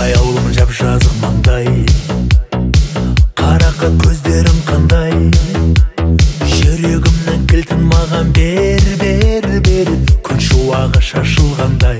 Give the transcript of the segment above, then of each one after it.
аяулым жап-жазық маңдай, қарақат көздерің қандай, жүрегімнің кілтін маған бер, бер, бер, күн шуағы шашылғандай.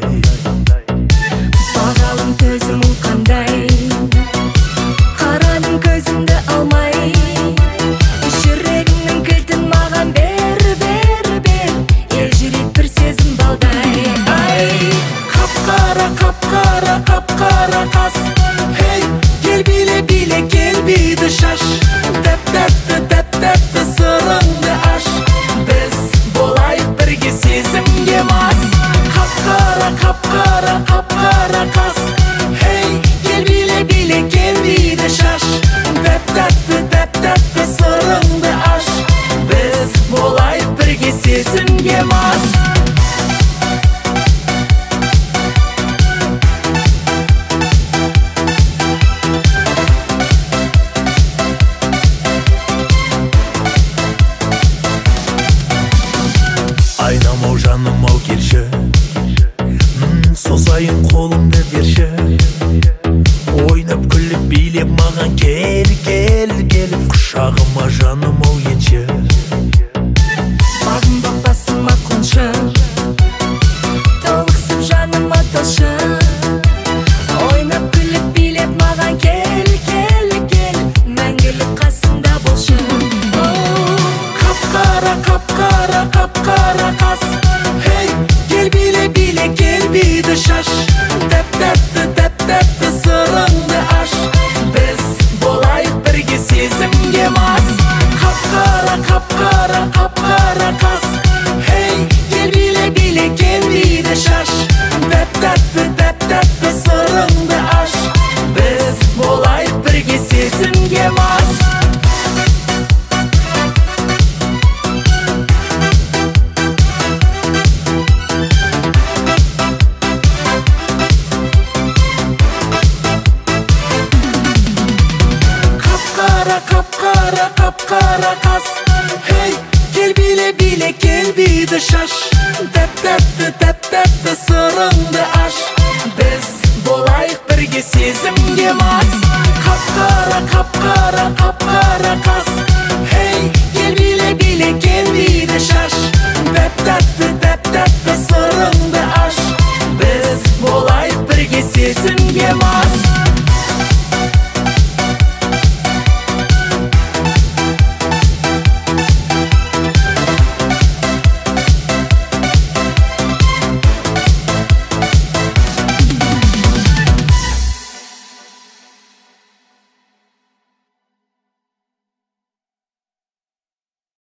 Бағалым төзімің қандай, қарадым көзімді алмай, жүрегімнің кілтін маған бер, бер, бер, елжірет бір сезім балдай. Ай, Қап-қара, қап-қара, қап-қара қас, хей, кел биле, биле, кел биді шаш, тәп-тәтті, тәп-тәтті сырыңды аш, біз болайық бірге сезімге мас. Қап-қара, қап-қара, қап-қара қас, хей, кел биле, биле, кел биді шаш, тәп-тәтті, тәп-тәтті сырыңды аш, біз болайық бірге сезімге мас. Айнамау жаным ау келші, созайын қолымды берші, ойнап күліп билеп маған кел, кел, кел, құшағыма жаным ау енші. бағым бақпасыма қоншы, толықсып жаныма толшы, ойнап күліп билеп маған кел, кел, кел, мәңгілік қасымда болшы. Қап-қара, қап-қара, қап-қара қас, хей, кел биле, биле, кел биді шаш, тәп-тәтті, тәп-тәтті сырыңды аш, біз болайық бірге сезімге мас. Қап-қара, қап-қара, қап-қара қас, хей, кел биле, биле, кел биді шаш, тәп-тәтті, тәп-тәтті сырыңды аш, біз болайық бірге сезімге мас. Қап-қара, қап-қара қас, хей, кел биле, биле, кел биді шаш, тәп-тәтті, тәп-тәтті сырыңды аш, біз болайық бірге сезімге мас. Қап-қара, қап-қара, қап-қара қас, хей, кел биле, биле, кел биді шаш, тәп-тәтті, тәп-тәтті сырыңды аш, біз болайық бірге сезімге мас.